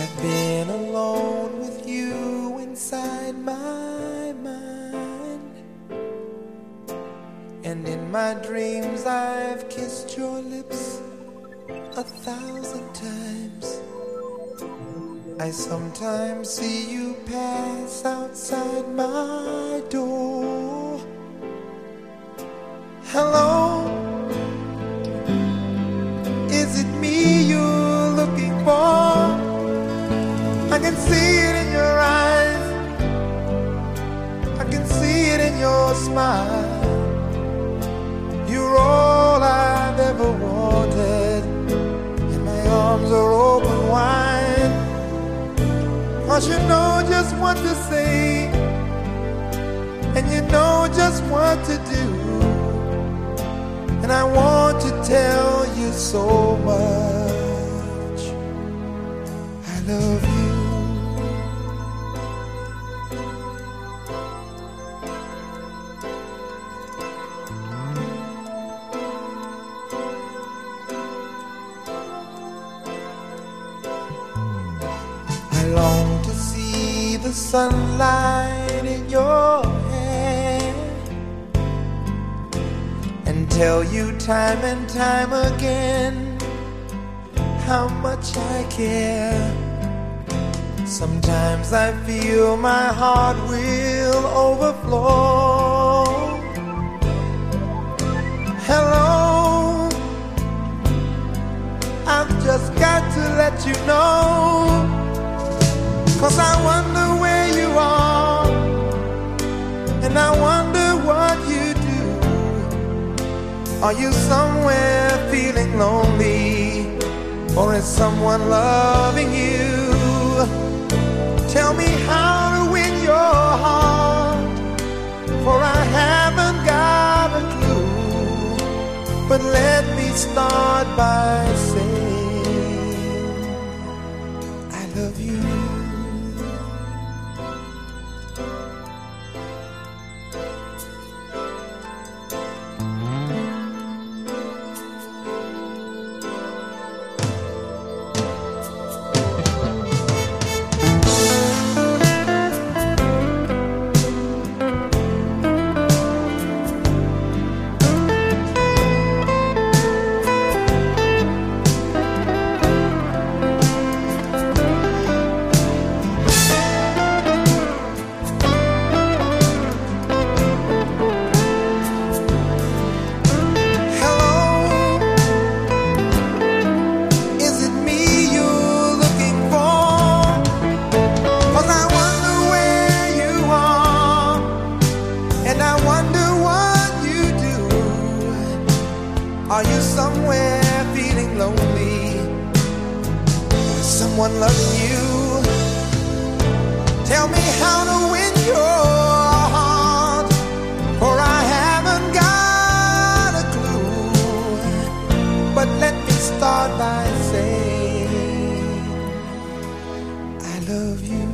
I've been alone with you inside my mind, and in my dreams I've kissed your lips 1,000 times. I sometimes see you pass outside my door. Hello, is it me you're looking for? I can see it in your eyes, I can see it in your smile. You're all I've ever wanted, and my arms are open wide. 'Cause you know just what to say, and you know just what to do, and I want to tell you so much. I love you. I long to see the sunlight in your hair and tell you time and time again how much I care. Sometimes I feel my heart will overflow. Hello, I've just got to let you know, 'cause I wonder where you are, and I wonder what you do. Are you somewhere feeling lonely, or is someone loving you? Tell me how to win your heart, for I haven't got a clue. But let me start by saying I love you. Are you somewhere feeling lonely? Is someone loving you? Tell me how to win your heart, for I haven't got a clue. But let me start by saying I love you.